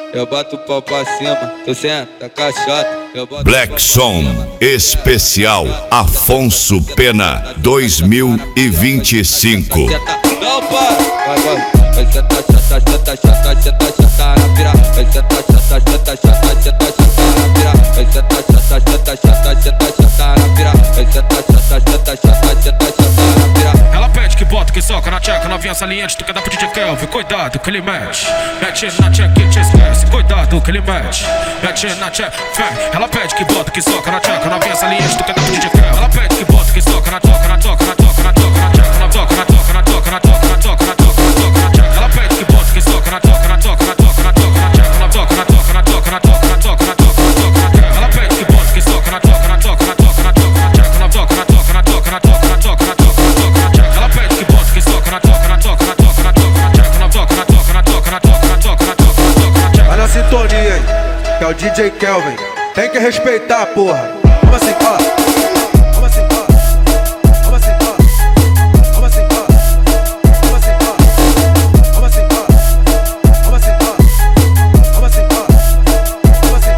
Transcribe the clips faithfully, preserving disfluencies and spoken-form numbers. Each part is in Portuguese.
eu boto o pau pra cima, tu senta caixota, eu boto Black Som Especial Afonso Pena dois mil e vinte e cinco. Não para, vai, vai, vai sentar, chata, chata, chata, chata, chata na pira, vai sentar, chata, chata, chata, chata, chata na pira, vai sentar, chata, chata, chata, chata, chata na pira, vai sentar, chata, chata, chata, chata, chata na pira. Ela pede que bota, que soca na tcheca, novinha saliente, tu quer dar pro D J Kelvin, cuidado que ele mexe. Mete na tcheca e te esquece, cuidado que ele mexe. Mete na tcheca, vem. Ela pede que bota, que soca na tcheca, novinha saliente, tu quer dar pro D J Kelvin. Ela pede que bota, que soca na toca, na toca, na toca, na toca, na tcheca, na toca, na toca, na toca, na toca, na toca, na toca, na toca, na tcheca. Ela pede que bota, que soca na toca, na toca, na toca, na toca, na tcheca, na toca, na toca, na toca, na toca, na toca, na toca, na toca, na tcheca. Ela pede que bota, que soca na toca, na toca, na toca, na toca, na tcheca, na toca, na toca, na toca, na toca, na toca, na toca, na toca, na tcheca. Ela pede que bota, que soca na toca, na toca, na toca, na toca, na tcheca, na toca, na toca, na toca, na toca, na toca, na toca, na toca, na tcheca. Olha a sintonia, hein? Que é o D J Kelvin. Tem que respeitar, porra. Vamos assim, ó. Vamos assim, ó. Vamos assim, ó. Vamos assim, ó. Vamos assim, ó. Vamos assim, ó. Vamos assim, ó. Vamos assim, ó. Vamos assim,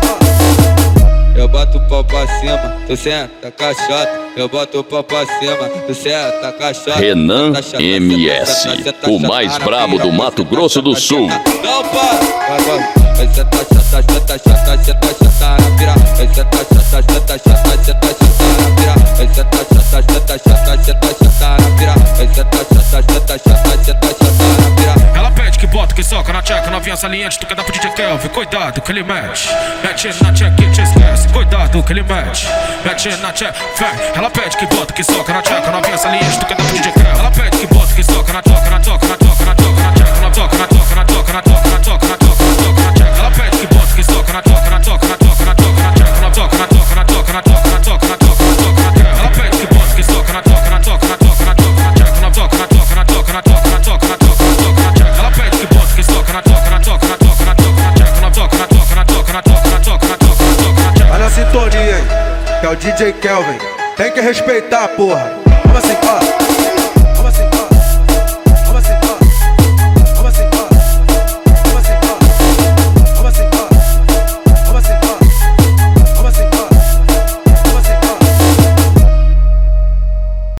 ó. Eu boto o pau pra cima, tu senta caixota, eu boto o pau pra cima, tu senta caixota. Renan M S, o mais brabo do Mato Grosso do Sul. Não para, vai, vai. Vai sentar, chata, chata, chata, chata, chata na pira, vai sentar, chata, chata, chata, chata, chata na pira, vai sentar, chata, chata, chata, chata, chata na pira, vai sentar, chata, chata, chata, chata, chata na pira. Ela pede que bota, que soca na tcheca, novinha saliente, tu quer dar pro D J Kelvin, cuidado que ele mexe. Mete na tcheca e te esquece, cuidado que ele mexe. Mete na tcheca, vem. Ela pede que bota, que soca na tcheca, novinha saliente, tu quer dar pro D J Kelvin. Ela pede que bota, que soca na toca, na toca, na toca, na toca, na tcheca, na toca, na toca, na toca, na toca, na toca, na toca, na toca, na tcheca. Ela pede que bota, que soca na toca, na toca, na toca, na toca, na tcheca, na toca, na toca, na toca, na toca, na toca, na toca, na toca, na tcheca. Ela pede que bota, que soca na toca, na toca, na toca, na toca, na tcheca, na toca, na toca, na toca, na toca, na toca, na toca, na toca, na tcheca. Ela pede que bota, que soca na toca, na toca, na toca, na toca, na tcheca, na toca, na toca, na toca, na toca, na toca, na toca, na toca, na tcheca. Olha a sintonia, hein? Que é o D J Kelvin. Tem que respeitar, porra. Vamos assim, ó.